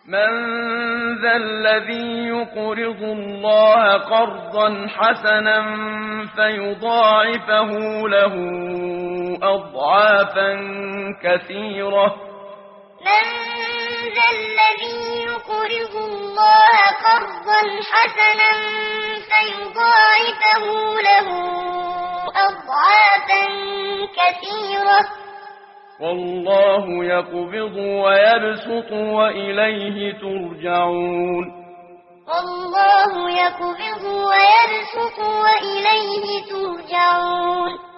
من ذا الذي يقرض الله قرضا حسنا فيضاعفه له أضعافا كثيرة؟ من ذا الذي يقرض الله قرضا حسنا فيضاعفه له أضعافا كثيرة؟ والله يقبض ويبسط وإليه ترجعون. والله يقبض ويبسط وإليه ترجعون.